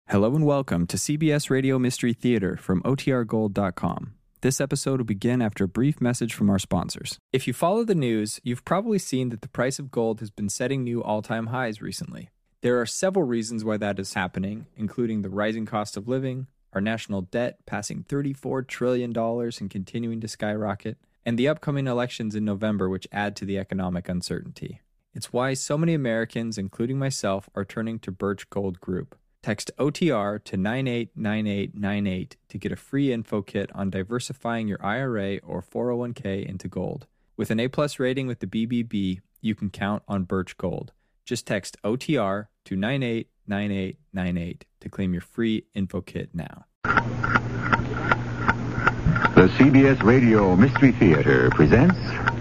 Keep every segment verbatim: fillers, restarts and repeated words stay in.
Hello and welcome to C B S Radio Mystery Theater from O T R gold dot com. This episode will begin after a brief message from our sponsors. If you follow the news, you've probably seen that the price of gold has been setting new all-time highs recently. There are several reasons why that is happening, including the rising cost of living, our national debt passing thirty-four trillion dollars and continuing to skyrocket, and the upcoming elections in November which add to the economic uncertainty. It's why so many Americans, including myself, are turning to Birch Gold Group. Text O T R to nine eight nine eight nine eight to get a free info kit on diversifying your I R A or four oh one k into gold. With an A-plus rating with the B B B, you can count on Birch Gold. Just text O T R to nine eight nine eight nine eight to claim your free info kit now. The C B S Radio Mystery Theater presents...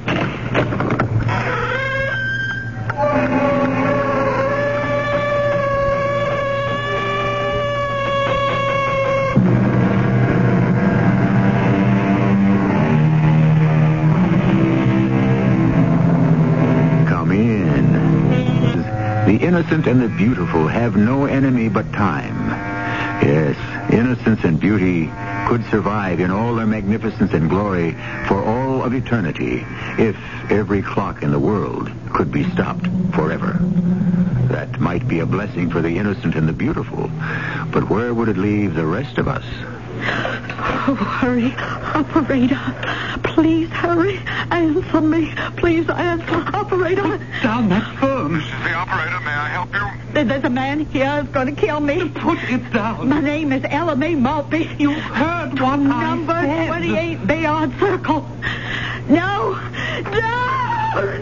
The innocent and the beautiful have no enemy but time. Yes, innocence and beauty could survive in all their magnificence and glory for all of eternity if every clock in the world could be stopped forever. That might be a blessing for the innocent and the beautiful, but where would it leave the rest of us? Oh, hurry, operator. Please hurry. Answer me. Please answer, operator. Put down that phone. This is the operator. May I help you? There's a man here who's going to kill me. Put it down. My name is Ella Mae Maltby. You heard what Number I said. twenty-eight Bayard Circle. No! No!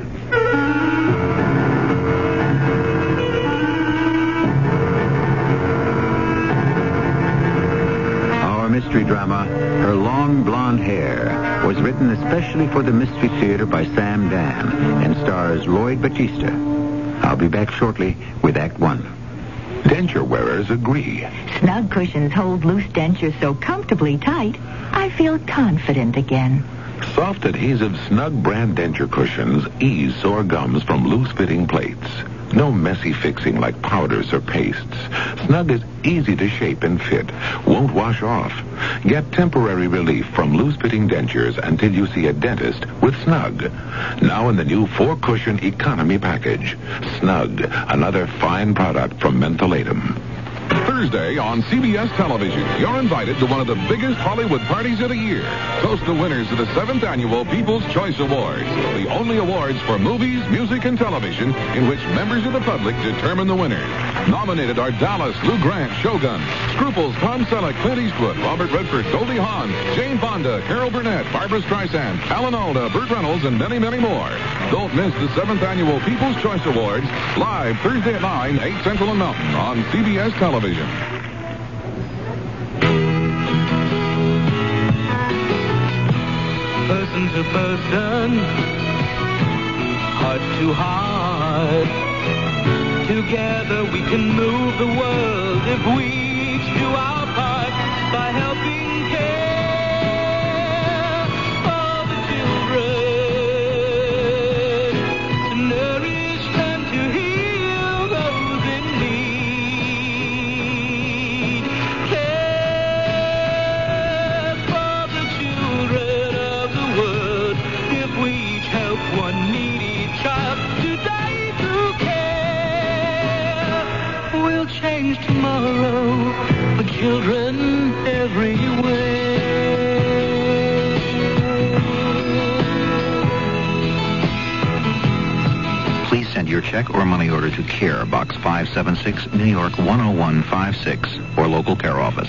Mystery drama, Her Long Blonde Hair, was written especially for the Mystery Theater by Sam Dan and stars Lloyd Battista. I'll be back shortly with Act One. Denture wearers agree. Snug cushions hold loose dentures so comfortably tight, I feel confident again. Soft adhesive Snug brand denture cushions ease sore gums from loose-fitting plates. No messy fixing like powders or pastes. Snug is easy to shape and fit. Won't wash off. Get temporary relief from loose-fitting dentures until you see a dentist with Snug. Now in the new four-cushion economy package. Snug, another fine product from Mentholatum. Thursday on C B S Television, you're invited to one of the biggest Hollywood parties of the year. Toast the winners of the seventh Annual People's Choice Awards, the only awards for movies, music, and television in which members of the public determine the winners. Nominated are Dallas, Lou Grant, Shogun, Scruples, Tom Selleck, Clint Eastwood, Robert Redford, Goldie Hawn, Jane Fonda, Carol Burnett, Barbra Streisand, Alan Alda, Burt Reynolds, and many, many more. Don't miss the seventh Annual People's Choice Awards, live Thursday at nine, eight Central and Mountain on C B S Television. Person to person, heart to heart. Together we can move the world if we each do our part by helping care for the children, to nourish them, to heal those in need. Care for the children of the world if we each help one needy child today through care. We'll change tomorrow for children everywhere. Please send your check or money order to CARE, Box five seven six, New York one oh one five six, or local care office.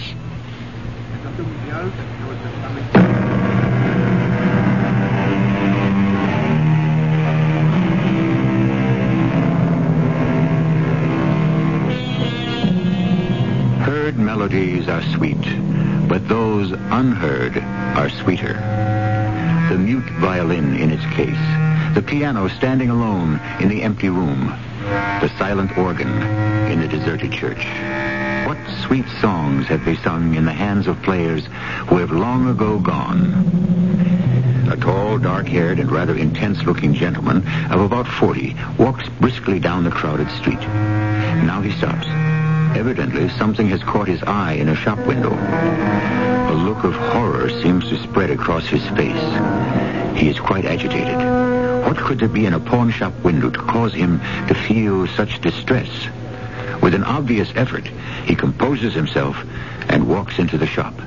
Heard melodies are sweet, but those unheard are sweeter. The mute violin in its case, the piano standing alone in the empty room, the silent organ in the deserted church. What sweet songs have they sung in the hands of players who have long ago gone? A tall, dark-haired, and rather intense-looking gentleman of about forty walks briskly down the crowded street. Now he stops Evidently, something has caught his eye in a shop window. A look of horror seems to spread across his face. He is quite agitated. What could there be in a pawn shop window to cause him to feel such distress? With an obvious effort, he composes himself and walks into the shop.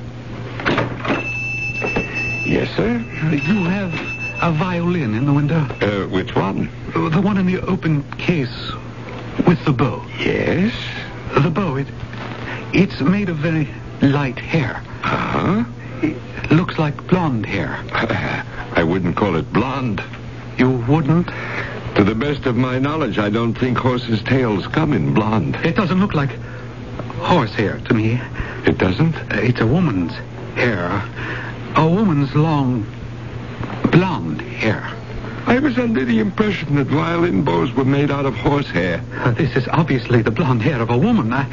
Yes, sir? You have a violin in the window? Uh, which one? The one in the open case with the bow. Yes? The bow, it, it's made of very light hair. Uh-huh. It looks like blonde hair. Uh, I wouldn't call it blonde. You wouldn't? To the best of my knowledge, I don't think horses' tails come in blonde. It doesn't look like horse hair to me. It doesn't? Uh, it's a woman's hair. A woman's long blonde hair. I was under the impression that violin bows were made out of horse hair. Uh, this is obviously the blonde hair of a woman. I,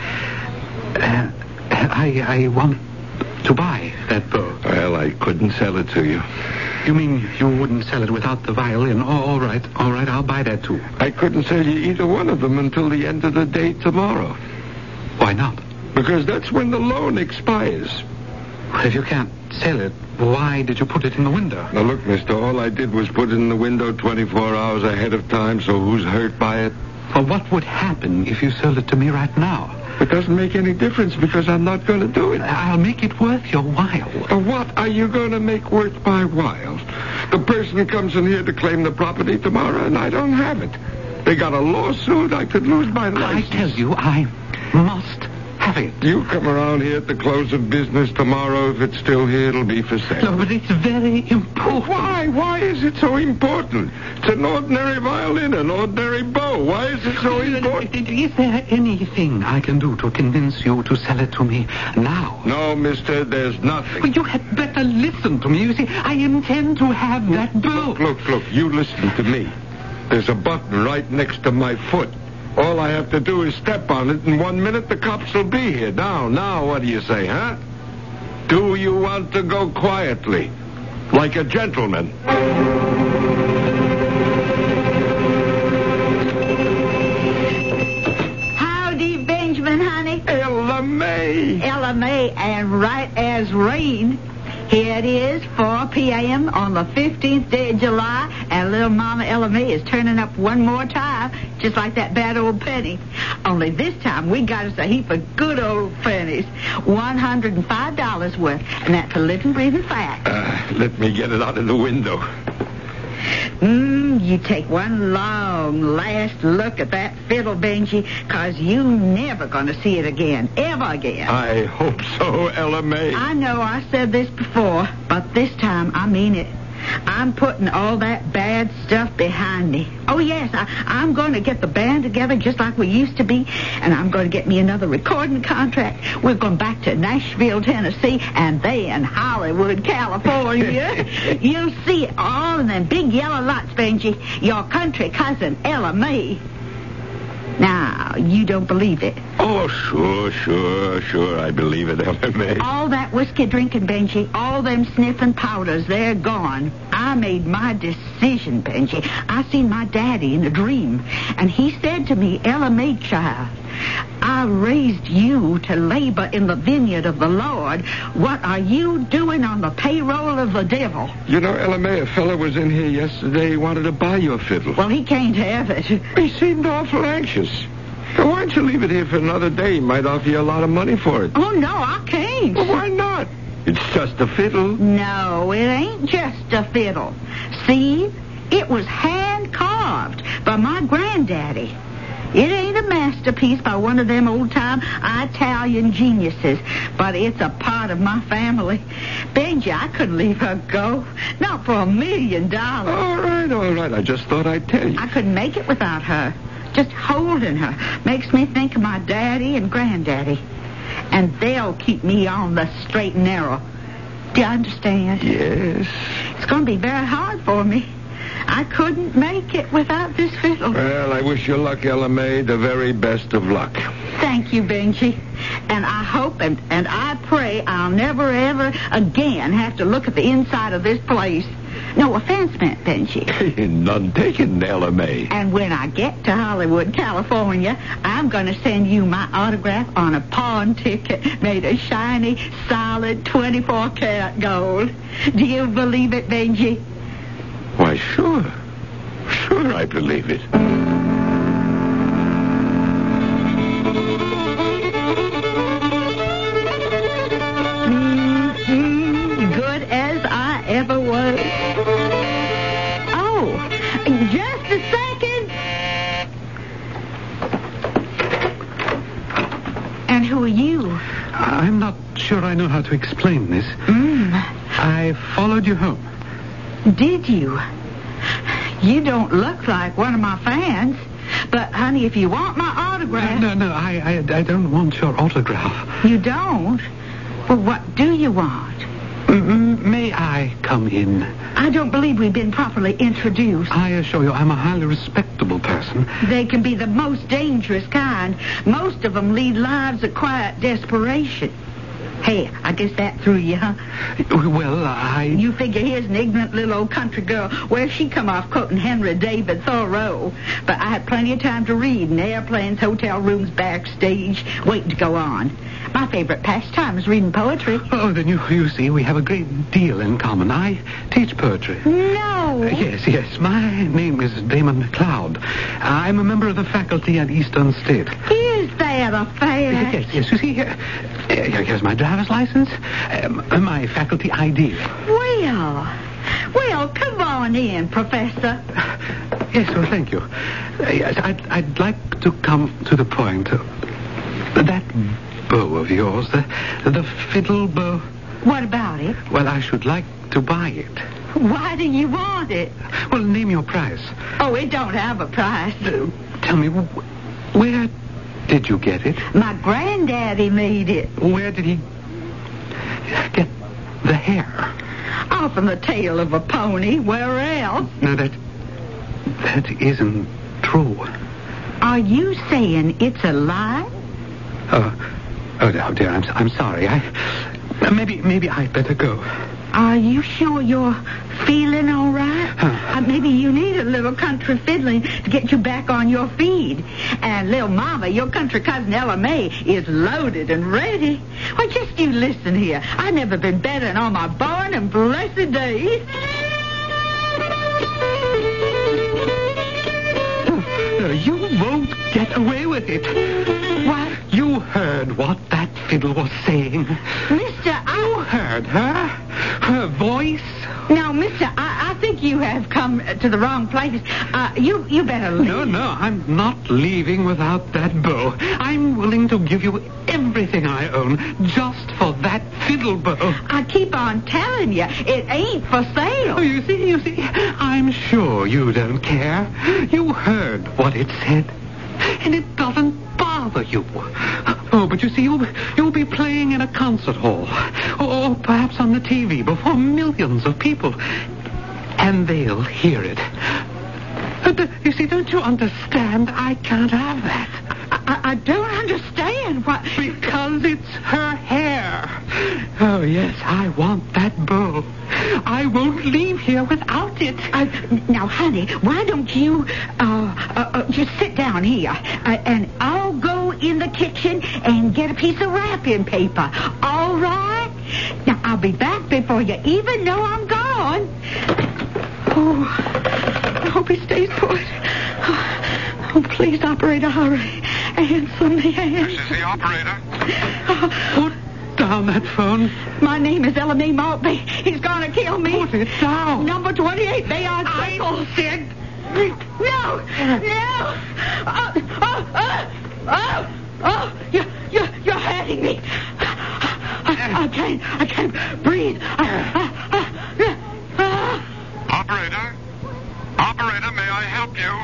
uh, I, I want to buy that bow. Well, I couldn't sell it to you. You mean you wouldn't sell it without the violin? Oh, all right, all right, I'll buy that too. I couldn't sell you either one of them until the end of the day tomorrow. Why not? Because that's when the loan expires. Well, if you can't sell it, why did you put it in the window? Now, look, mister, all I did was put it in the window twenty-four hours ahead of time, so who's hurt by it? Well, what would happen if you sold it to me right now? It doesn't make any difference because I'm not going to do it. I'll make it worth your while. Uh, what are you going to make worth my while? The person comes in here to claim the property tomorrow, and I don't have it. They got a lawsuit. I could lose my license. I tell you, I must have it. You come around here at the close of business tomorrow. If it's still here, it'll be for sale. No, but it's very important. Why? Why is it so important? It's an ordinary violin, an ordinary bow. Why is it so important? Is there anything I can do to convince you to sell it to me now? No, mister, there's nothing. Well, you had better listen to me. You see, I intend to have that bow. Look, look, look. You listen to me. There's a button right next to my foot. All I have to do is step on it, and one minute the cops will be here. Now, now, what do you say, huh? Do you want to go quietly, like a gentleman? Howdy, Benjamin, honey. Ella May. Ella May, and right as rain. Here it is, four p.m. on the fifteenth day of July, and little Mama Ella May is turning up one more time, just like that bad old penny. Only this time we got us a heap of good old pennies, one hundred five dollars worth, and that's a living, breathing fact. Uh, let me get it out of the window. Mmm, you take one long, last look at that fiddle, Benji, because you never going to see it again, ever again. I hope so, Ella May. I know I said this before, but this time I mean it. I'm putting all that bad stuff behind me. Oh, yes, I, I'm going to get the band together just like we used to be, and I'm going to get me another recording contract. We're going back to Nashville, Tennessee, and then Hollywood, California. You'll see it all in them big yellow lots, Benji. Your country cousin, Ella May. Now, you don't believe it. Oh, sure, sure, sure, I believe it, Ella May. All that whiskey drinking, Benji, all them sniffing powders, they're gone. I made my decision, Benji. I seen my daddy in a dream, and he said to me, Ella May, child, I raised you to labor in the vineyard of the Lord. What are you doing on the payroll of the devil? You know, Ella May, a fellow was in here yesterday. He wanted to buy your fiddle. Well, he can't have it. He seemed awful anxious. Now, why don't you leave it here for another day? He might offer you a lot of money for it. Oh, no, I can't. Well, why not? It's just a fiddle. No, it ain't just a fiddle. See, it was hand-carved by my granddaddy. It ain't a masterpiece by one of them old-time Italian geniuses, but it's a part of my family. Benji, I couldn't leave her go. Not for a million dollars. All right, all right. I just thought I'd tell you. I couldn't make it without her. Just holding her makes me think of my daddy and granddaddy. And they'll keep me on the straight and narrow. Do you understand? Yes. It's going to be very hard for me. I couldn't make it without this fiddle. Well, I wish you luck, Ella May. The very best of luck. Thank you, Benji. And I hope and, and I pray I'll never, ever again have to look at the inside of this place. No offense meant, Benji. None taken, Ella May. And when I get to Hollywood, California, I'm going to send you my autograph on a pawn ticket made of shiny, solid twenty-four karat gold. Do you believe it, Benji? Why, sure. Sure, I believe it. Mm-hmm. Good as I ever was. Oh, just a second. And who are you? I'm not sure I know how to explain this. Mm. I followed you home. Did you? You don't look like one of my fans. But, honey, if you want my autograph... No, no, no I, I, I don't want your autograph. You don't? Well, what do you want? Mm, may I come in? I don't believe we've been properly introduced. I assure you, I'm a highly respectable person. They can be the most dangerous kind. Most of them lead lives of quiet desperation. Hey, I guess that threw you, huh? Well, I... You figure here's an ignorant little old country girl. Where'd she come off quoting Henry David Thoreau? But I had plenty of time to read in airplanes, hotel rooms, backstage, waiting to go on. My favorite pastime is reading poetry. Oh, then you, you see, we have a great deal in common. I teach poetry. No. Uh, yes, yes. My name is Damon McLeod. I'm a member of the faculty at Eastern State. Is that a fact? Yes, yes. You see, here, uh, here's my driver's license, um, my faculty I D. Well, well, come on in, Professor. Yes, well, thank you. Uh, yes, I'd, I'd like to come to the point. Uh, that bow of yours, the, the fiddle bow. What about it? Well, I should like to buy it. Why do you want it? Well, name your price. Oh, it don't have a price. Uh, tell me, wh- where did you get it? My granddaddy made it. Where did he get the hair? Off from the tail of a pony. Where else? No, that... that isn't true. Are you saying it's a lie? Oh, oh, oh dear, I'm, I'm sorry. I... Maybe, maybe I'd better go. Are you sure you're feeling all right? Huh. Uh, maybe you need a little country fiddling to get you back on your feet. And little mama, your country cousin Ella May, is loaded and ready. Well, just you listen here. I've never been better than on my born and blessed days. No, you won't get away with it. What? You heard what that fiddle was saying. Mister, I... You heard her? Her voice? Now, mister, I, I think you have come to the wrong place. Uh, you, you better leave. No, no, I'm not leaving without that bow. I'm willing to give you everything I own just for that fiddle bow. I keep on telling you, it ain't for sale. Oh, you see, you see, I'm sure you don't care. You heard what it said, and it doesn't bother you. Oh, but you see, you'll, you'll be playing in a concert hall, or perhaps on the T V before millions of people, and they'll hear it. But, you see, don't you understand? I can't have that. I, I don't understand what... Because it's her hair. Oh, yes, I want that bow. I won't leave here without it. Uh, now, honey, why don't you uh, uh, uh, just sit down here, uh, and I'll go in the kitchen and get a piece of wrapping paper. All right? Now, I'll be back before you even know I'm gone. Oh, I hope he stays put. Oh, please, operator, hurry. Answer me, answer. This is the operator. Put down that phone. My name is Ella Mae Maltby. He's gonna kill me. Put it down. Number twenty-eight, Bayard Circle. I said... No! No! Oh, oh, oh, oh, oh, you're, you're, you're hurting me. I, I can't, I can't breathe. I, I, I, I. Operator? Operator, may I help you?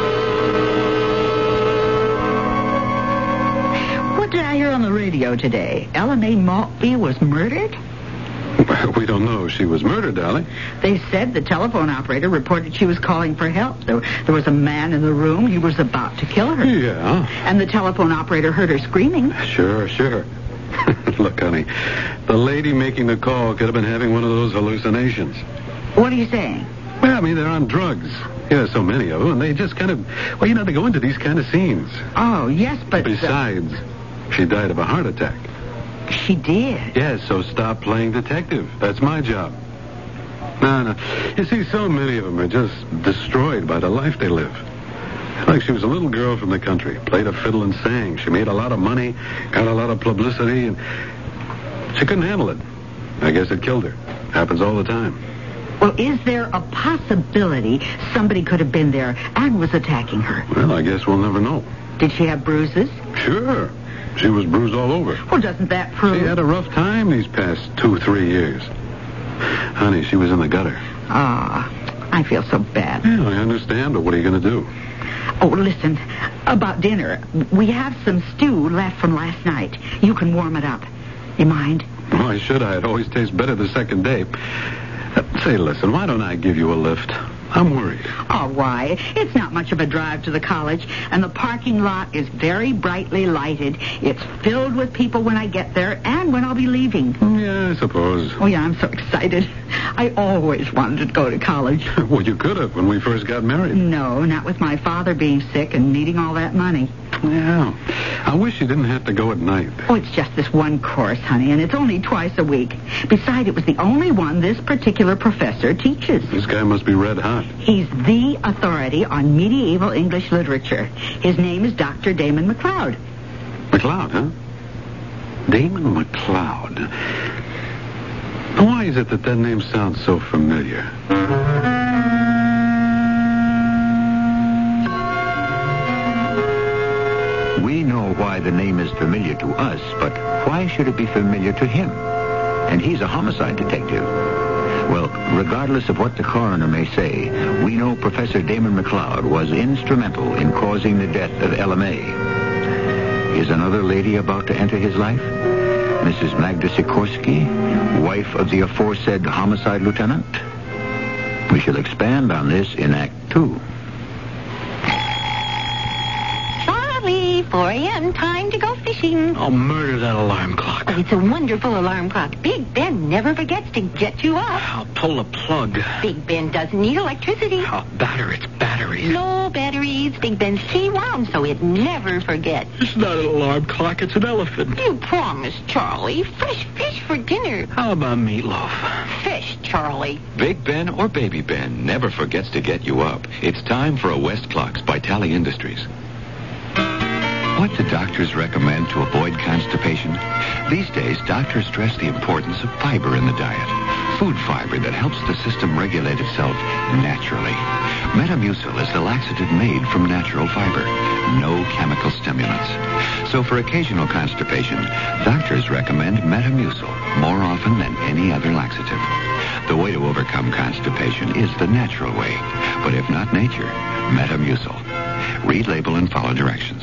What did I hear on the radio today? Ella Mae Maltby was murdered? Well, we don't know if she was murdered, Allie. They said the telephone operator reported she was calling for help. There, there was a man in the room. He was about to kill her. Yeah. And the telephone operator heard her screaming. Sure, sure. Look, honey, the lady making the call could have been having one of those hallucinations. What are you saying? Well, I mean, they're on drugs. Yeah, so many of them, and they just kind of, well, you know, they go into these kind of scenes. Oh, yes, but... Besides, she died of a heart attack. She did? Yes, so stop playing detective. That's my job. No, no. You see, so many of them are just destroyed by the life they live. Like she was a little girl from the country, played a fiddle and sang. She made a lot of money, got a lot of publicity, and she couldn't handle it. I guess it killed her. Happens all the time. Well, is there a possibility somebody could have been there and was attacking her? Well, I guess we'll never know. Did she have bruises? Sure. She was bruised all over. Well, doesn't that prove... She had a rough time these past two, three years. Honey, she was in the gutter. Ah, I feel so bad. Yeah, I understand, but what are you going to do? Oh, listen, about dinner. We have some stew left from last night. You can warm it up. You mind? Why should I? It always tastes better the second day. Uh, say, listen, why don't I give you a lift? I'm worried. All right. It's not much of a drive to the college, and the parking lot is very brightly lighted. It's filled with people when I get there and when I'll be leaving. Yeah, I suppose. Oh, yeah, I'm so excited. I always wanted to go to college. Well, you could have when we first got married. No, not with my father being sick and needing all that money. Yeah. I wish you didn't have to go at night. Oh, it's just this one course, honey, and it's only twice a week. Besides, it was the only one this particular professor teaches. This guy must be red hot. He's the authority on medieval English literature. His name is Doctor Damon McLeod. McLeod, huh? Damon McLeod. Why is it that that name sounds so familiar? We know why the name is familiar to us, but why should it be familiar to him? And he's a homicide detective. Well, regardless of what the coroner may say, we know Professor Damon McLeod was instrumental in causing the death of Ella May. Is another lady about to enter his life? Missus Magda Sikorsky, wife of the aforesaid homicide lieutenant? We shall expand on this in Act Two. four a.m., time to go fishing. I'll murder that alarm clock. Oh, it's a wonderful alarm clock. Big Ben never forgets to get you up. I'll pull the plug. Big Ben doesn't need electricity. I'll batter its batteries. No batteries. Big Ben's T-wound, so it never forgets. It's not an alarm clock, it's an elephant. You promised, Charlie. Fresh fish for dinner. How about meatloaf? Fish, Charlie. Big Ben or Baby Ben never forgets to get you up. It's time for a West Clocks by Tally Industries. What do doctors recommend to avoid constipation? These days, doctors stress the importance of fiber in the diet. Food fiber that helps the system regulate itself naturally. Metamucil is the laxative made from natural fiber. No chemical stimulants. So for occasional constipation, doctors recommend Metamucil more often than any other laxative. The way to overcome constipation is the natural way. But if not nature, Metamucil. Read label and follow directions.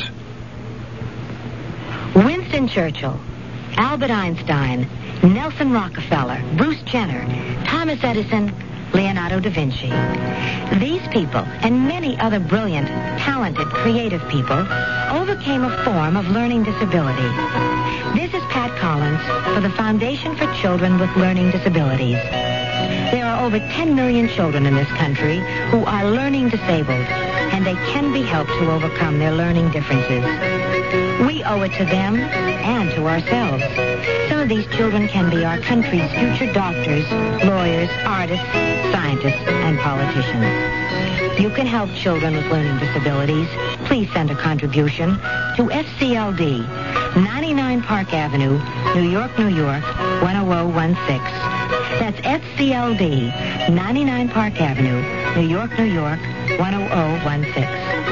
Winston Churchill, Albert Einstein, Nelson Rockefeller, Bruce Jenner, Thomas Edison, Leonardo da Vinci. These people and many other brilliant, talented, creative people overcame a form of learning disability. This is Pat Collins for the Foundation for Children with Learning Disabilities. There are over ten million children in this country who are learning disabled, and they can be helped to overcome their learning differences. We owe it to them and to ourselves. Some of these children can be our country's future doctors, lawyers, artists, scientists, and politicians. You can help children with learning disabilities. Please send a contribution to F C L D, ninety-nine Park Avenue, New York, New York, one oh oh one six. That's F C L D, ninety-nine Park Avenue, New York, New York, one oh oh one six.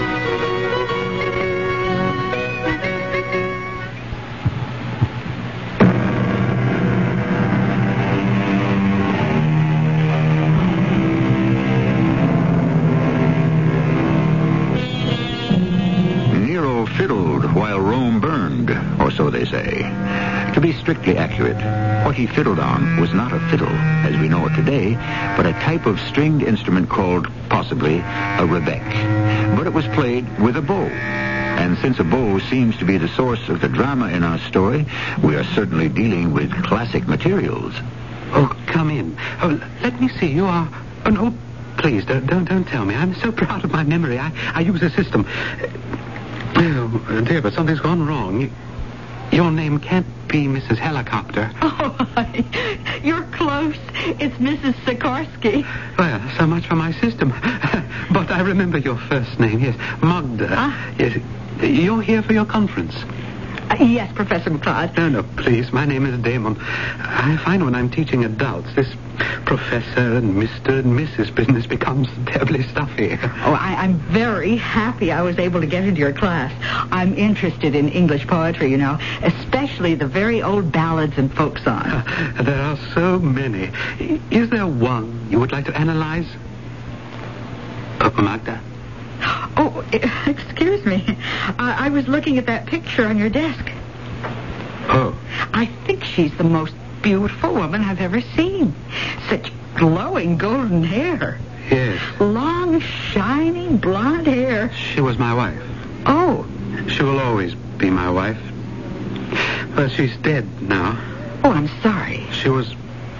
So they say. To be strictly accurate, what he fiddled on was not a fiddle, as we know it today, but a type of stringed instrument called, possibly, a rebec. But it was played with a bow. And since a bow seems to be the source of the drama in our story, we are certainly dealing with classic materials. Oh, come in. Oh, let me see. You are Oh, no, please, don't, don't, don't tell me. I'm so proud of my memory. I, I use a system. Oh, dear, but something's gone wrong. Your name can't be Missus Helicopter. Oh, you're close. It's Missus Sikorsky. Well, so much for my system. But I remember your first name, yes. Magda. Ah. Yes. You're here for your conference. Uh, yes, Professor McCloud. No, no, please. My name is Damon. I find when I'm teaching adults, this professor and Mister and Missus business becomes terribly stuffy. Oh, I, I'm very happy I was able to get into your class. I'm interested in English poetry, you know, especially the very old ballads and folk songs. Uh, there are so many. Is there one you would like to analyze? Papa Magda? Oh, excuse me. I, I was looking at that picture on your desk. Oh. I think she's the most beautiful woman I've ever seen. Such glowing golden hair. Yes. Long, shining blonde hair. She was my wife. Oh. She will always be my wife. But she's dead now. Oh, I'm sorry. She was...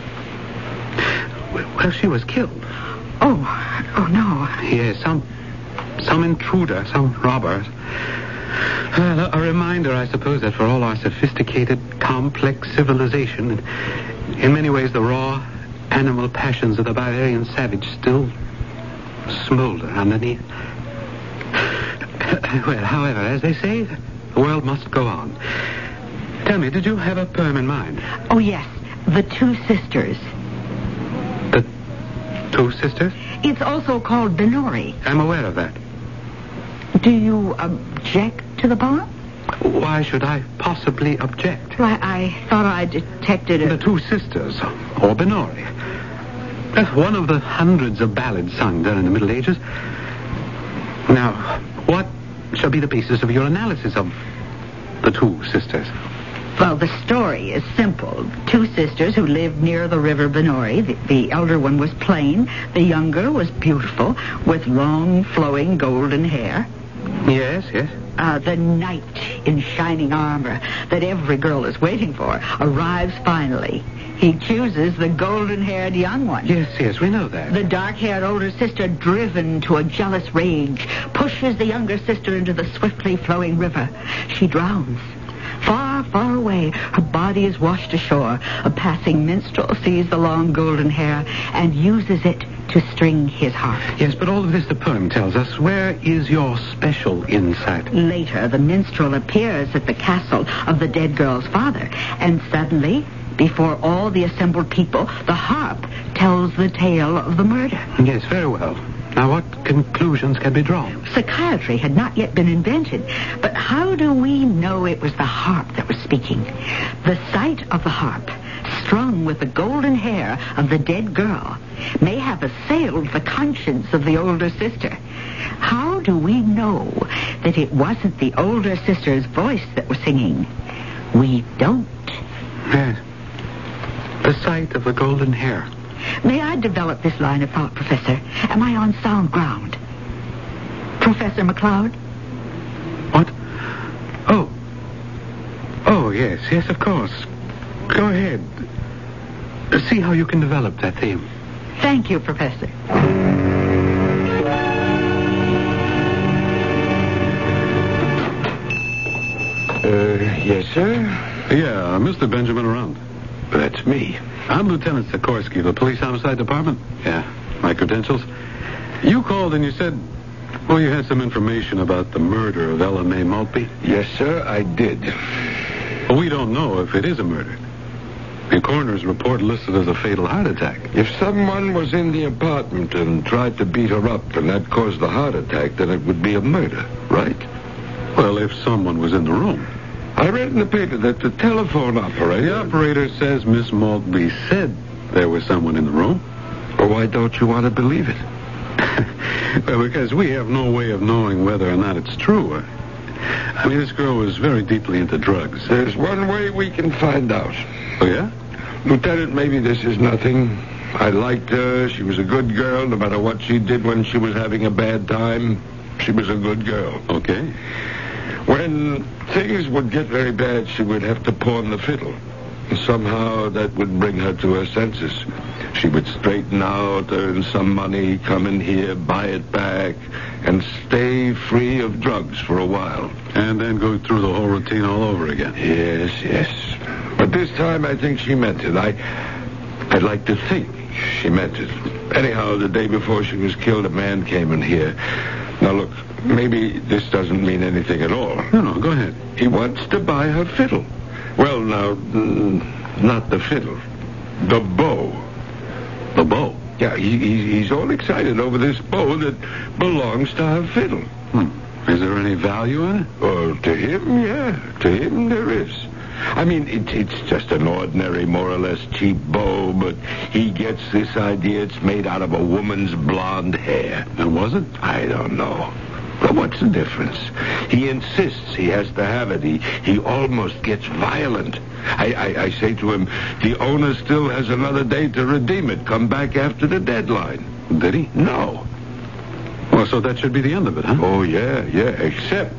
Well, she was killed. Oh, oh no. Yes, some... Some intruder, some robber. Well, a reminder, I suppose, that for all our sophisticated, complex civilization, in many ways the raw animal passions of the barbarian savage still smolder underneath. Well, however, as they say, the world must go on. Tell me, did you have a poem in mind? Oh, yes. The Two Sisters. The Two Sisters? It's also called Benori. I'm aware of that. Do you object to the poem? Why should I possibly object? Well, I, I thought I detected a... The Two Sisters, or Benori. Uh, one of the hundreds of ballads sung during the Middle Ages. Now, what shall be the basis of your analysis of the Two Sisters? Well, the story is simple. Two sisters who lived near the river Benori. The, the elder one was plain. The younger was beautiful, with long, flowing golden hair. Yes, yes. Uh, the knight in shining armor that every girl is waiting for arrives finally. He chooses the golden-haired young one. Yes, yes, we know that. The dark-haired older sister, driven to a jealous rage, pushes the younger sister into the swiftly flowing river. She drowns. Far, far away, her body is washed ashore. A passing minstrel sees the long golden hair and uses it to string his harp. Yes, but all of this the poem tells us. Where is your special insight? Later, the minstrel appears at the castle of the dead girl's father, and suddenly, before all the assembled people, the harp tells the tale of the murder. Yes, very well. Now, what conclusions can be drawn? Psychiatry had not yet been invented, but how do we know it was the harp that was speaking? The sight of the harp, strung with the golden hair of the dead girl, may have assailed the conscience of the older sister. How do we know that it wasn't the older sister's voice that was singing? We don't. Yes. The sight of the golden hair. May I develop this line of thought, Professor? Am I on sound ground? Professor McCloud? What? Oh. Oh, yes, yes, of course. Go ahead. See how you can develop that theme. Thank you, Professor. Uh, yes, sir? Yeah, Mister Benjamin around. That's me. I'm Lieutenant Sikorsky of the Police Homicide Department. Yeah, my credentials. You called and you said, well, you had some information about the murder of Ella Mae Maltby. Yes, sir, I did. Well, we don't know if it is a murder. The coroner's report listed as a fatal heart attack. If someone was in the apartment and tried to beat her up and that caused the heart attack, then it would be a murder, right? Well, if someone was in the room. I read in the paper that the telephone operator... The operator says Miss Maltby said there was someone in the room. Well, why don't you want to believe it? Well, because we have no way of knowing whether or not it's true. I mean, this girl was very deeply into drugs. There's one way we can find out. Oh, yeah? Lieutenant, maybe this is nothing. I liked her. She was a good girl. No matter what she did when she was having a bad time, she was a good girl. Okay. When things would get very bad, she would have to pawn the fiddle. Somehow that would bring her to her senses. She would straighten out, earn some money, come in here, buy it back, and stay free of drugs for a while. And then go through the whole routine all over again. Yes, yes. But this time I think she meant it. I, I'd like to think she meant it. Anyhow, the day before she was killed, a man came in here. Now, look, maybe this doesn't mean anything at all. No, no, go ahead. He wants to buy her fiddle. Well, now, mm, not the fiddle. The bow. The bow? Yeah, he, he, he's all excited over this bow that belongs to her fiddle. Hmm. Is there any value in it? Oh, to him, yeah. To him, there is. I mean, it, it's just an ordinary, more or less cheap bow, but he gets this idea it's made out of a woman's blonde hair. And was it? I don't know. But what's the difference? He insists he has to have it. He, he almost gets violent. I, I, I say to him, the owner still has another day to redeem it. Come back after the deadline. Did he? No. Well, so that should be the end of it, huh? Oh, yeah, yeah, except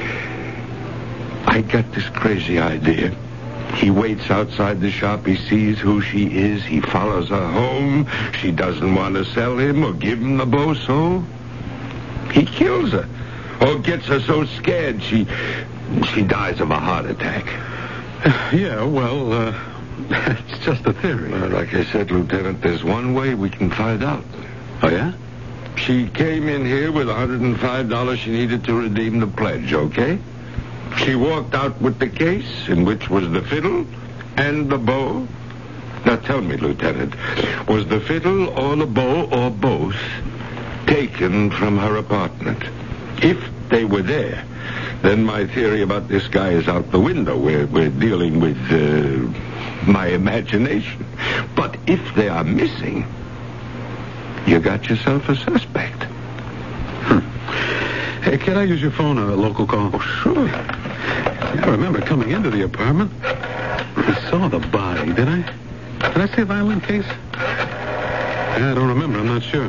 I got this crazy idea. He waits outside the shop. He sees who she is. He follows her home. She doesn't want to sell him or give him the bow, so he kills her. Or gets her so scared she she dies of a heart attack. Yeah, well, uh, it's just a theory. Well, like I said, Lieutenant, there's one way we can find out. Oh, yeah? She came in here with one hundred five dollars she needed to redeem the pledge, okay? She walked out with the case, in which was the fiddle and the bow. Now tell me, Lieutenant, was the fiddle or the bow or both taken from her apartment? If they were there, then my theory about this guy is out the window. We're, we're dealing with uh, my imagination. But if they are missing, you got yourself a suspect. Hmm. Hey, can I use your phone on a local call? Oh, sure. Yeah, I remember coming into the apartment. I saw the body, did I? Did I see a violin case? Yeah, I don't remember. I'm not sure.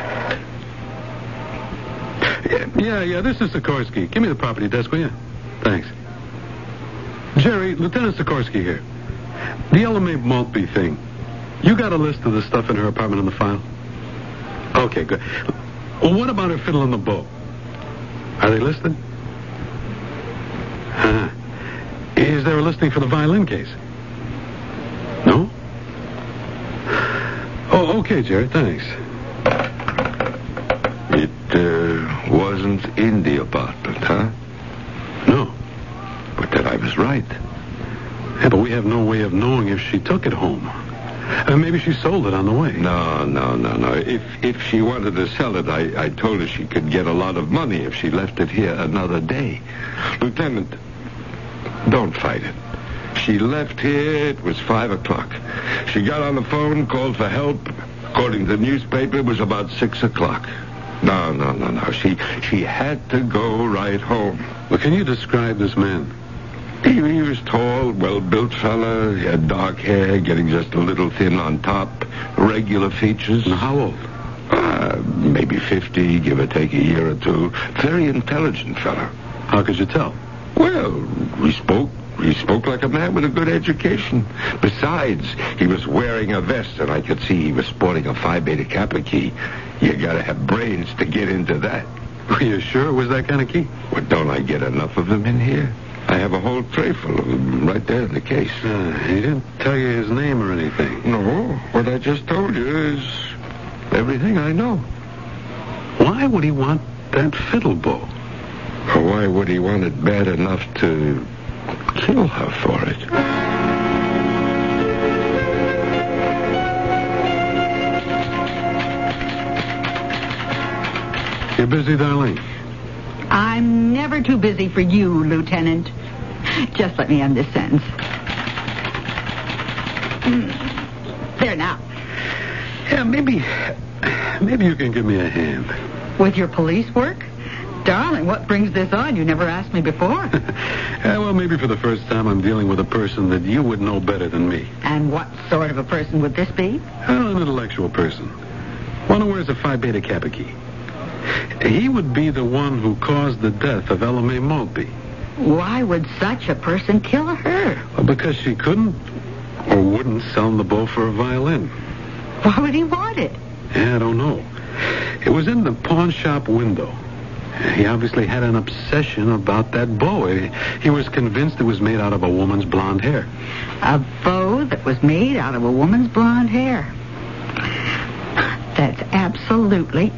Yeah, yeah, yeah, this is Sikorsky. Give me the property desk, will you? Thanks. Jerry, Lieutenant Sikorsky here. The Ella Mae Maltby thing. You got a list of the stuff in her apartment in the file? Okay, good. Well, what about her fiddle and the bow? Are they listed? Uh, is there a listing for the violin case? No? Oh, okay, Jerry, thanks. It uh, wasn't in the apartment, huh? No. But then I was right. Yeah, but we have no way of knowing if she took it home. Uh, maybe she sold it on the way. No, no, no, no. If if she wanted to sell it, I, I told her she could get a lot of money if she left it here another day. Lieutenant, don't fight it. She left here, it was five o'clock. She got on the phone, called for help. According to the newspaper, it was about six o'clock. No, no, no, no. She she had to go right home. Well, can you describe this man? He, he was tall, well-built fella. He had dark hair, getting just a little thin on top. Regular features. And how old? Uh, maybe fifty, give or take a year or two. Very intelligent fella. How could you tell? Well, he spoke. He spoke like a man with a good education. Besides, he was wearing a vest, and I could see he was sporting a Phi Beta Kappa key. You gotta have brains to get into that. Are you sure it was that kind of key? Well, don't I get enough of them in here? I have a whole tray full of them right there in the case. Uh, he didn't tell you his name or anything. No, what I just told you is everything I know. Why would he want that fiddle bow? Or why would he want it bad enough to kill her for it? You're busy, darling? I'm never too busy for you, Lieutenant. Just let me end this sentence. There now. Yeah, maybe... Maybe you can give me a hand. With your police work? Darling, what brings this on? You never asked me before. Yeah, well, maybe for the first time I'm dealing with a person that you would know better than me. And what sort of a person would this be? Well, an intellectual person. One who wears a Phi Beta Kappa key. He would be the one who caused the death of Ella Mae Maltby. Why would such a person kill her? Well, because she couldn't or wouldn't sell him the bow for a violin. Why would he want it? Yeah, I don't know. It was in the pawn shop window. He obviously had an obsession about that bow. He, he was convinced it was made out of a woman's blonde hair. A bow that was made out of a woman's blonde hair. That's absolutely...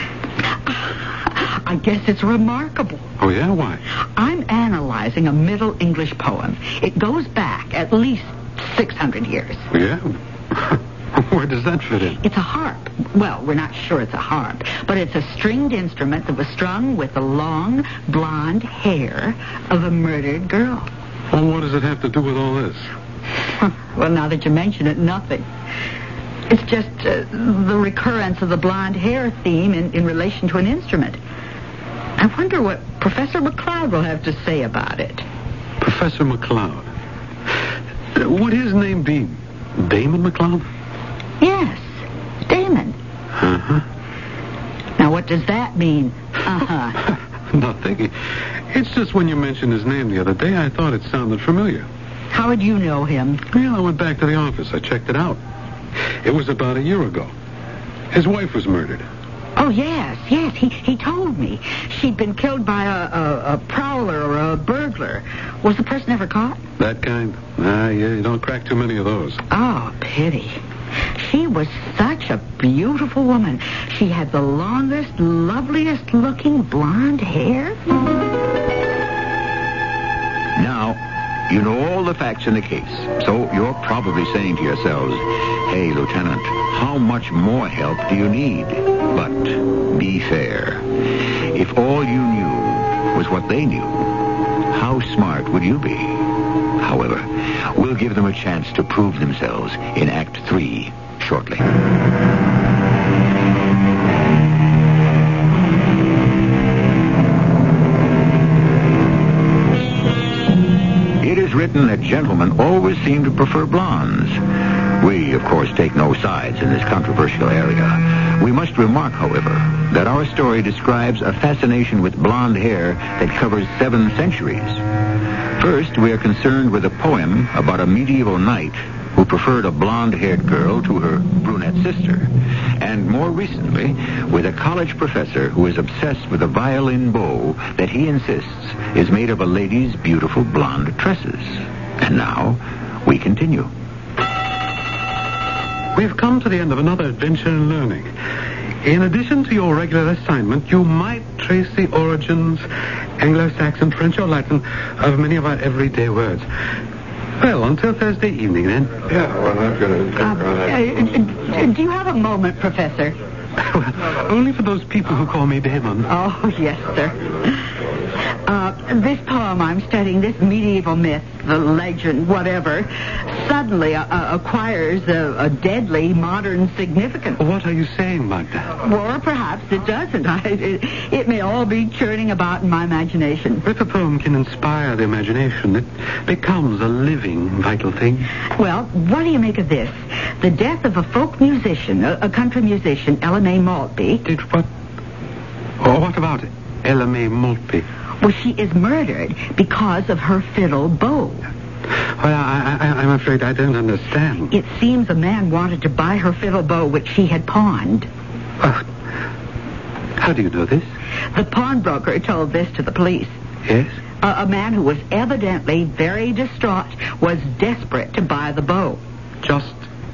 I guess it's remarkable. Oh, yeah? Why? I'm analyzing a Middle English poem. It goes back at least six hundred years. Yeah? Where does that fit in? It's a harp. Well, we're not sure it's a harp, but it's a stringed instrument that was strung with the long, blonde hair of a murdered girl. Well, what does it have to do with all this? Well, now that you mention it, nothing. It's just uh, the recurrence of the blonde hair theme in, in relation to an instrument. I wonder what Professor McCloud will have to say about it. Professor McCloud? Uh, would his name be Damon McCloud? Yes, Damon. Uh-huh. Now, what does that mean? Uh-huh. Nothing. It's just when you mentioned his name the other day, I thought it sounded familiar. How would you know him? Well, I went back to the office. I checked it out. It was about a year ago. His wife was murdered. Oh, yes, yes. He he told me. She'd been killed by a, a, a prowler or a burglar. Was the person ever caught? That kind? Ah, yeah, you don't crack too many of those. Oh, pity. She was such a beautiful woman. She had the longest, loveliest looking blonde hair. Now, you know all the facts in the case, so you're probably saying to yourselves, hey, Lieutenant, how much more help do you need? But be fair. If all you knew was what they knew, how smart would you be? However, we'll give them a chance to prove themselves in Act Three shortly. It is written that gentlemen always seem to prefer blondes. We, of course, take no sides in this controversial area. We must remark, however, that our story describes a fascination with blonde hair that covers seven centuries. First, we are concerned with a poem about a medieval knight who preferred a blonde-haired girl to her brunette sister. And more recently, with a college professor who is obsessed with a violin bow that he insists is made of a lady's beautiful blonde tresses. And now, we continue. We've come to the end of another adventure in learning. In addition to your regular assignment, you might trace the origins, Anglo-Saxon, French, or Latin, of many of our everyday words. Well, until Thursday evening, then. Yeah, well, I'm going to... Uh, uh, do you have a moment, Professor? Well, only for those people who call me Damon. Oh, yes, sir. Uh, this poem I'm studying, this medieval myth, the legend, whatever, suddenly uh, acquires a, a deadly modern significance. What are you saying, Magda? Or perhaps it doesn't. I, it, it may all be churning about in my imagination. If a poem can inspire the imagination, it becomes a living, vital thing. Well, what do you make of this? The death of a folk musician, a, a country musician, Ella Mae Maltby. Did what? Oh, what about it? Ella Mae Maltby? Well, she is murdered because of her fiddle bow. Well, I, I, I'm afraid I don't understand. It seems a man wanted to buy her fiddle bow, which she had pawned. Uh, how do you know this? The pawnbroker told this to the police. Yes? Uh, a man who was evidently very distraught was desperate to buy the bow. Just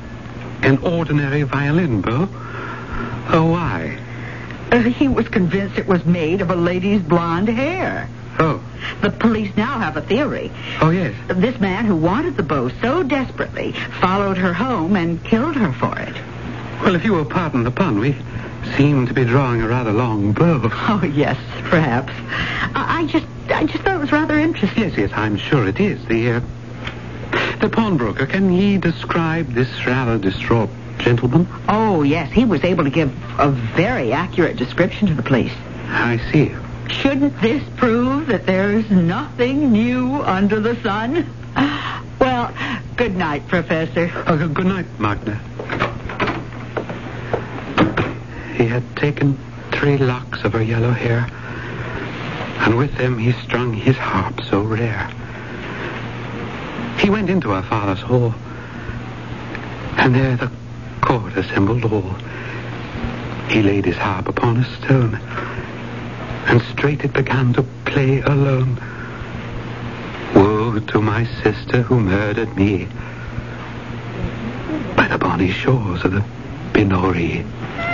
an ordinary violin bow? Oh, why? Uh, he was convinced it was made of a lady's blonde hair. Oh. The police now have a theory. Oh, yes. This man who wanted the bow so desperately followed her home and killed her for it. Well, if you will pardon the pun, we seem to be drawing a rather long bow. Oh, yes, perhaps. I, I just I just thought it was rather interesting. Yes, yes, I'm sure it is. The, uh, the pawnbroker, can he describe this rather distraught gentleman? Oh, yes, he was able to give a very accurate description to the police. I see. Shouldn't this prove that there's nothing new under the sun? Well, good night, Professor. Oh, good night, Magda. He had taken three locks of her yellow hair, and with them he strung his harp so rare. He went into her father's hall, and there the court assembled all. He laid his harp upon a stone, and straight it began to play alone. Woe to my sister who murdered me by the bonny shores of the Binori.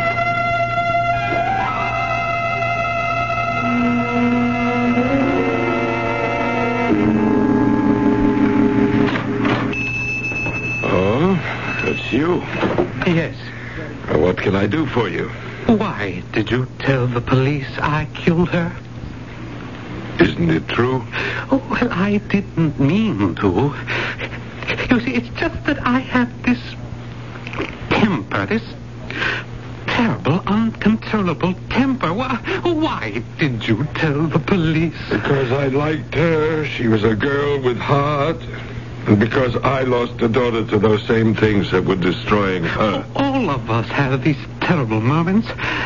Oh, it's you. Yes. Well, what can I do for you? Why did you tell the police I killed her? Isn't it true? Oh, well, I didn't mean to. You see, it's just that I have this temper, this terrible, uncontrollable temper. Why, why did you tell the police? Because I liked her. She was a girl with heart. And because I lost a daughter to those same things that were destroying her. All of us have these terrible moments.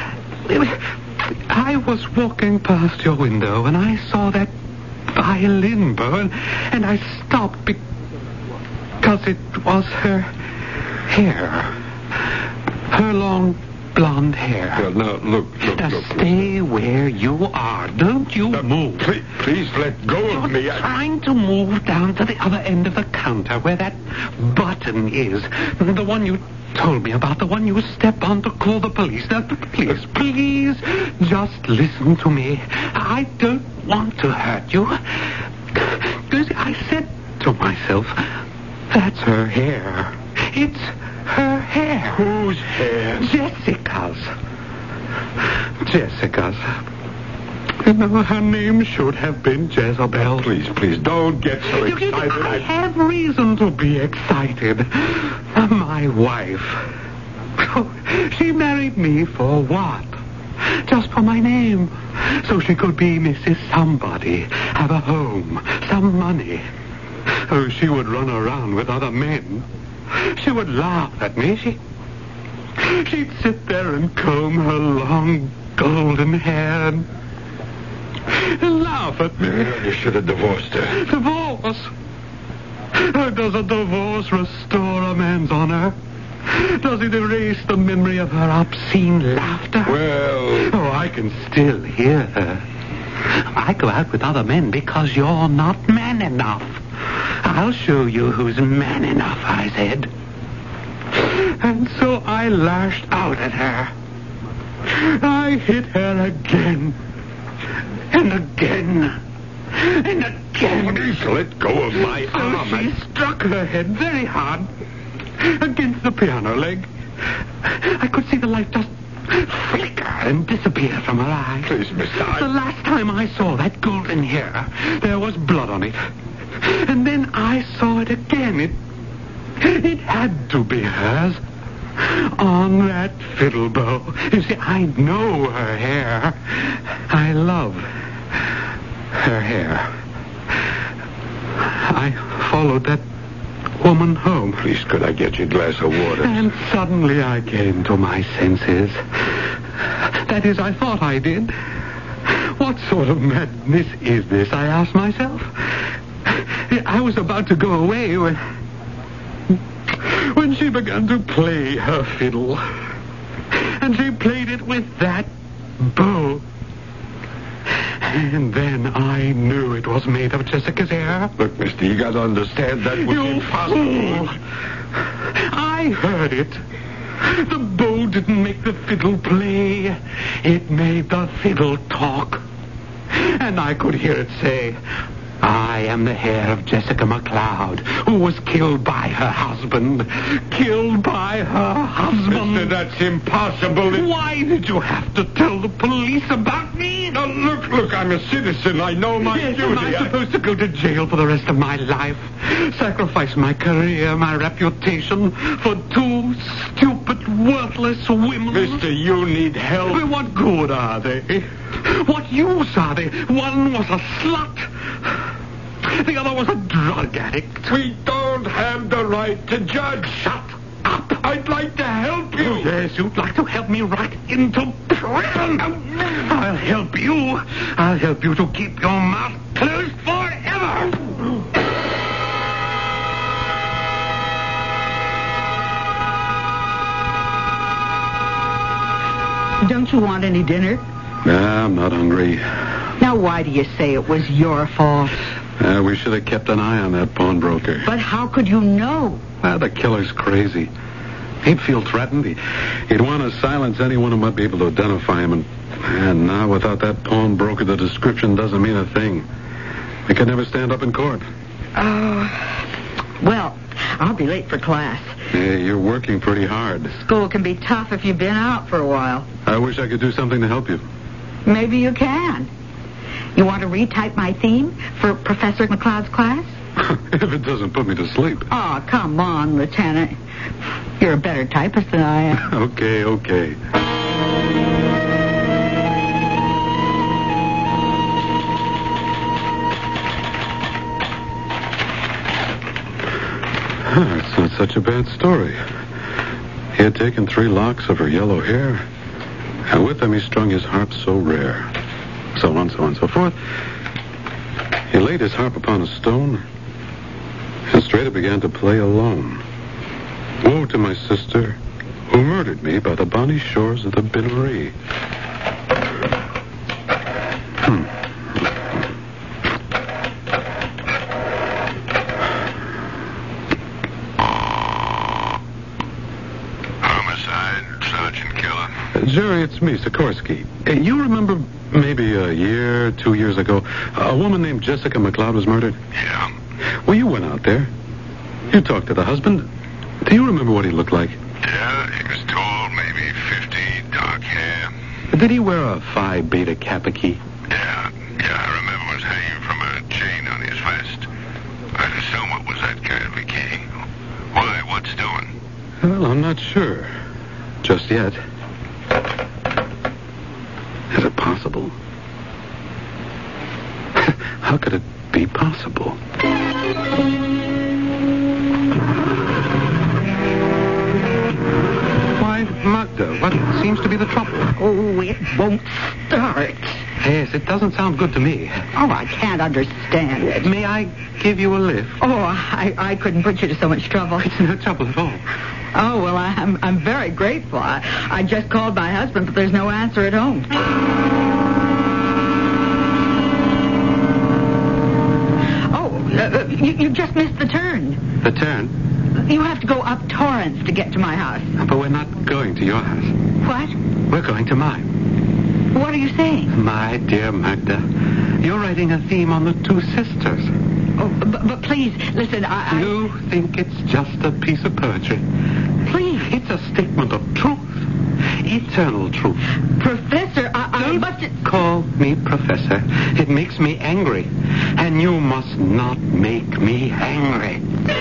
I was walking past your window and I saw that violin bow, and, and I stopped because it was her hair. Her long blonde hair. Well, now, look, look, now look. Stay where you are. Don't you now, move. Please, please let go You're of me. I... trying to move down to the other end of the counter where that button is. The one you told me about, the one you step on to call the police. Now, please, please, just listen to me. I don't want to hurt you. You see, I said to myself, that's her hair. It's her hair. Whose hair? Jessica's. Jessica's. You know, her name should have been Jezebel. Please, please, don't get so You excited. see, I have reason to be excited. My wife. She married me for what? Just for my name. So she could be Missus Somebody, have a home, some money. Oh, she would run around with other men. She would laugh at me. She, she'd sit there and comb her long golden hair and, and laugh at me. You should have divorced her. Divorce? Oh, does a divorce restore a man's honor? Does it erase the memory of her obscene laughter? Well... Oh, I can still hear her. I go out with other men because you're not man enough. I'll show you who's man enough, I said. And so I lashed out at her. I hit her again. And again. And again. Please let go of my So arm. she struck her head very hard against the piano leg. I could see the light just flicker and disappear from her eyes. Please, mister, I... The last time I saw that golden hair, there was blood on it. And then I saw it again. It, it had to be hers. On that fiddle bow. You see, I know her hair. I love her hair. I followed that woman home. Please, could I get you a glass of water? And suddenly I came to my senses. That is, I thought I did. What sort of madness is this, I asked myself. I was about to go away when... when she began to play her fiddle. And she played it with that bow. And then I knew it was made of Jessica's hair. Look, mister, you gotta understand that was You impossible. fool. I heard it. The bow didn't make the fiddle play. It made the fiddle talk. And I could hear it say, I am the hair of Jessica McLeod, who was killed by her husband. Killed by her husband. Mister, that's impossible. It... Why did you have to tell the police about me? Now, look, look, I'm a citizen. I know my Yes, duty. am I supposed to go to jail for the rest of my life? Sacrifice my career, my reputation for two stupid, worthless women? Mister, you need help. Well, what good are they? What use are they? One was a slut. The other was a drug addict. We don't have the right to judge. Shut up. I'd like to help you. Oh, yes, you'd like to help me right into prison. I'll help you. I'll help you to keep your mouth closed forever. Don't you want any dinner? Nah, I'm not hungry. Now, why do you say it was your fault? Uh, we should have kept an eye on that pawnbroker. But how could you know? Ah, the killer's crazy. He'd feel threatened. He, he'd want to silence anyone who might be able to identify him. And, and now, without that pawnbroker, the description doesn't mean a thing. He could never stand up in court. Oh, well, I'll be late for class. Yeah, you're working pretty hard. School can be tough if you've been out for a while. I wish I could do something to help you. Maybe you can. You want to retype my theme for Professor McCloud's class? If it doesn't put me to sleep. Oh, come on, Lieutenant. You're a better typist than I am. Okay, okay. Huh, it's not such a bad story. He had taken three locks of her yellow hair, and with them he strung his harp so rare. So on, so on, so forth. He laid his harp upon a stone, and straight it began to play alone. Woe to my sister, who murdered me by the bonny shores of the Binnery. Hmm. Homicide, Sergeant Killer. Uh, Jerry, it's me, Sikorsky. Uh, you remember maybe a year, two years ago, a woman named Jessica McCloud was murdered? Yeah. Well, you went out there. You talked to the husband. Do you remember what he looked like? Yeah, he was tall, maybe fifty, dark hair. Did he wear a Phi Beta Kappa key? Yeah, yeah, I remember it was hanging from a chain on his vest. I'd assume it was that kind of a key. Why, what's doing? Well, I'm not sure. Just yet. Is it possible? How could it be possible? Why, Magda, what seems to be the trouble? Oh, it won't start. Yes, it doesn't sound good to me. Oh, I can't understand it. May I give you a lift? Oh, I, I couldn't put you to so much trouble. It's no trouble at all. Oh, well, I'm I'm very grateful. I, I just called my husband, but there's no answer at home. Oh, uh, you, you just missed the turn. The turn? You have to go up Torrance to get to my house. But we're not going to your house. What? We're going to mine. What are you saying? My dear Magda, you're writing a theme on the two sisters. Oh, but, but please, listen, I, I... You think it's just a piece of poetry. Please. It's a statement of truth. Eternal truth. Professor, I, I Don't must... call me Professor. It makes me angry. And you must not make me angry.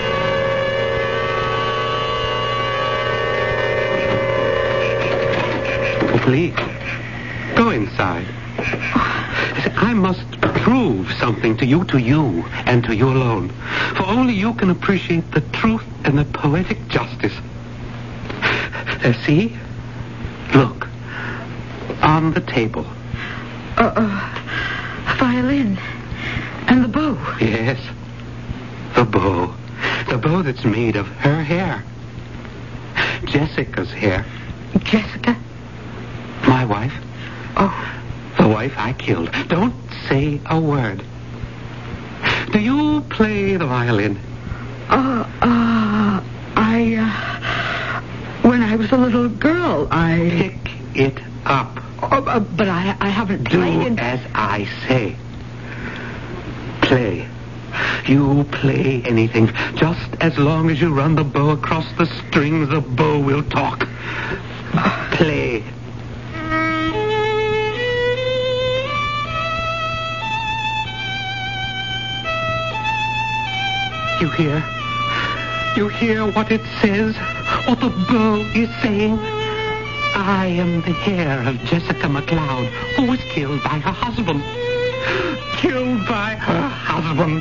Oh, please. Go inside. I must prove something to you, to you, and to you alone. For only you can appreciate the truth and the poetic justice. Uh, see? Look. On the table. Uh, uh, violin. And the bow. Yes. The bow. The bow that's made of her hair. Jessica's hair. Jessica? My wife. Oh. The wife I killed. Don't say a word. Do you play the violin? Uh, uh, I, uh, when I was a little girl, I... Pick it up. Oh, uh, but I, I haven't Do played in... as I say. Play. You play anything. Just as long as you run the bow across the strings, the bow will talk. Play. You hear? You hear what it says? What the bow is saying? I am the hair of Jessica McCloud, who was killed by her husband. Killed by her husband.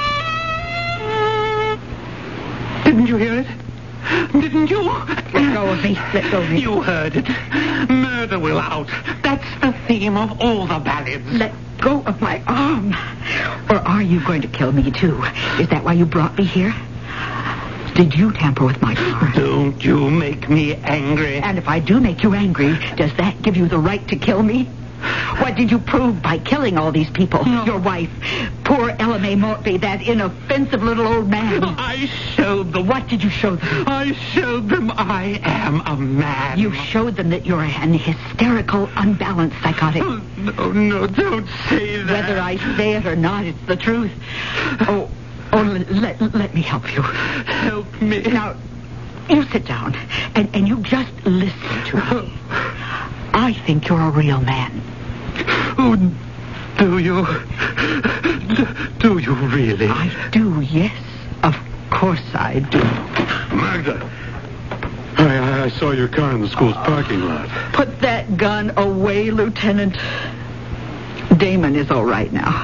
Didn't you hear it? Didn't you? Let go of me. Let go of me. You heard it. Murder will out. That's the theme of all the ballads. Let go of my arm. Or are you going to kill me, too? Is that why you brought me here? Did you tamper with my car? Don't Don't you make me angry. And if I do make you angry, does that give you the right to kill me? What did you prove by killing all these people? No. Your wife, poor Ella May Mortby, that inoffensive little old man. I showed them. What did you show them? I showed them I am a man. You showed them that you're an hysterical, unbalanced psychotic. Oh, no, no, don't say that. Whether I say it or not, it's the truth. Oh, oh, let, let me help you. Help me. Now, you sit down, and, and you just listen to me. I think you're a real man. Oh, do you? Do you really? I do, yes. Of course I do. Magda, I, I saw your car in the school's parking lot. Put that gun away, Lieutenant. Damon is all right now.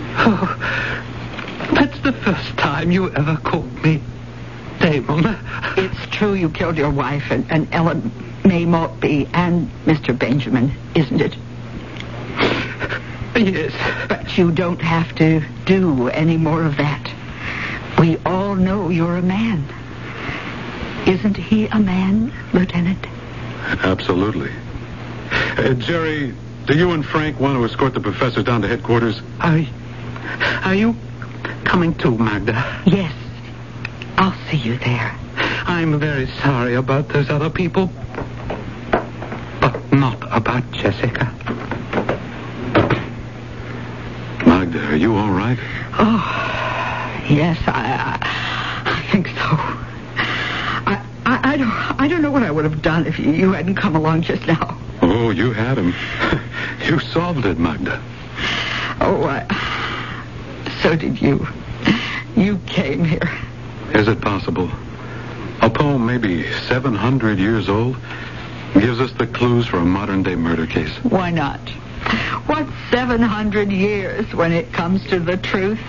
Oh, that's the first time you ever called me Damon. It's true you killed your wife and, and Ellen May Mortby and Mister Benjamin, isn't it? Yes. But you don't have to do any more of that. We all know you're a man. Isn't he a man, Lieutenant? Absolutely. Uh, Jerry, do you and Frank want to escort the professor down to headquarters? Are, are you coming too, Magda? Yes. I'll see you there. I'm very sorry about those other people, but not about Jessica. Magda, are you all right? Oh, yes, I, I, I think so. I, I, I don't, I don't know what I would have done if you, you hadn't come along just now. Oh, you had him. You solved it, Magda. Oh, I, so did you. You came here. Is it possible? A poem maybe seven hundred years old gives us the clues for a modern-day murder case. Why not? What's seven hundred years when it comes to the truth?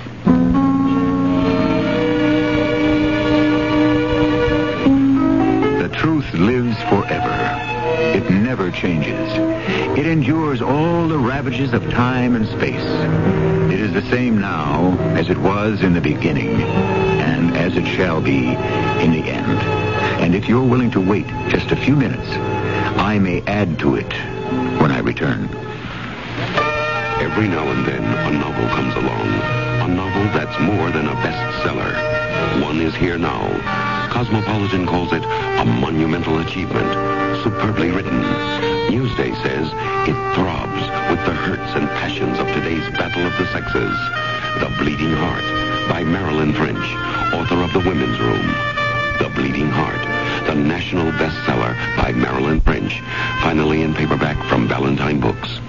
The truth lives forever. It never changes. It endures all the ravages of time and space. It is the same now as it was in the beginning, and as it shall be in the end. And if you're willing to wait just a few minutes, I may add to it when I return. Every now and then, a novel comes along. A novel that's more than a bestseller. One is here now. Cosmopolitan calls it a monumental achievement. Superbly written. Newsday says it throbs with the hurts and passions of today's battle of the sexes. The Bleeding Heart by Marilyn French, author of The Women's Room. The Bleeding Heart, the national bestseller by Marilyn French, finally in paperback from Valentine Books.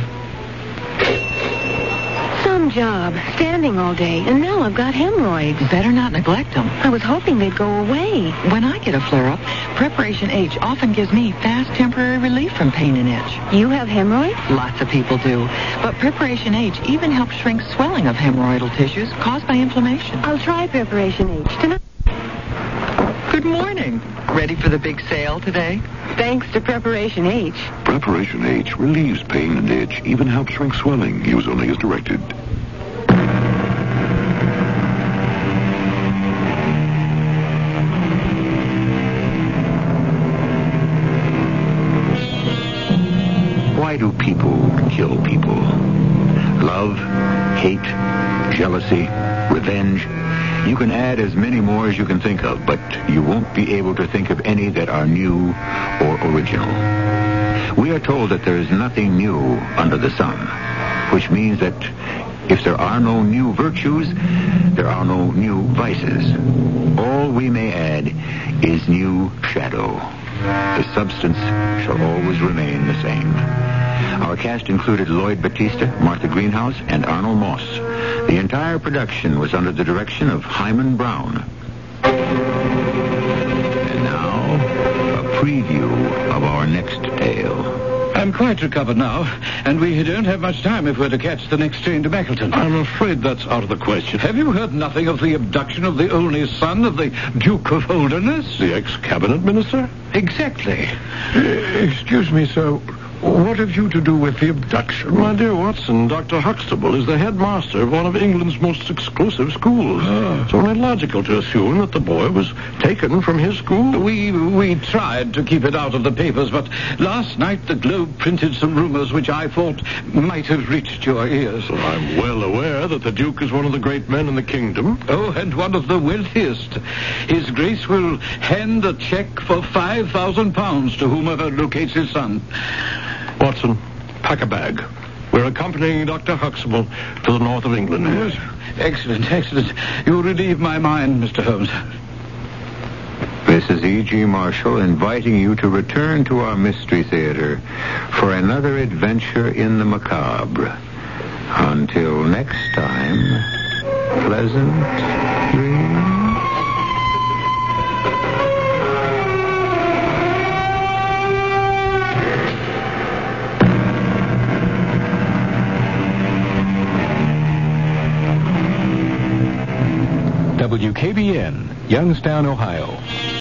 Some job, standing all day, and now I've got hemorrhoids. Better not neglect them. I was hoping they'd go away. When I get a flare-up, Preparation H often gives me fast temporary relief from pain and itch. You have hemorrhoids? Lots of people do. But Preparation H even helps shrink swelling of hemorrhoidal tissues caused by inflammation. I'll try Preparation H tonight. Good morning. Ready for the big sale today? Thanks to Preparation H. Preparation H relieves pain and itch, even helps shrink swelling. Use only as directed. Why do people kill people? Love, hate, jealousy, revenge. You can add as many more as you can think of, but you won't be able to think of any that are new or original. We are told that there is nothing new under the sun, which means that if there are no new virtues, there are no new vices. All we may add is new shadow. The substance shall always remain the same. Our cast included Lloyd Battista, Martha Greenhouse, and Arnold Moss. The entire production was under the direction of Hyman Brown. And now, a preview of our next tale. I'm quite recovered now, and we don't have much time if we're to catch the next train to Mackleton. I'm afraid that's out of the question. Have you heard nothing of the abduction of the only son of the Duke of Holderness? The ex-cabinet minister? Exactly. Uh, excuse me, sir. What have you to do with the abduction? My dear Watson, Doctor Huxtable is the headmaster of one of England's most exclusive schools. Ah. It's only logical to assume that the boy was taken from his school. We we tried to keep it out of the papers, but last night the Globe printed some rumors which I thought might have reached your ears. Well, I'm well aware that the Duke is one of the great men in the kingdom. Oh, and one of the wealthiest. His Grace will hand a check for five thousand pounds to whomever locates his son. Watson, pack a bag. We're accompanying Doctor Huxtable to the north of England. Yes. Excellent, excellent. You relieve my mind, Mister Holmes. This is E G. Marshall inviting you to return to our Mystery Theater for another adventure in the macabre. Until next time, pleasant dreams. W K B N, Youngstown, Ohio.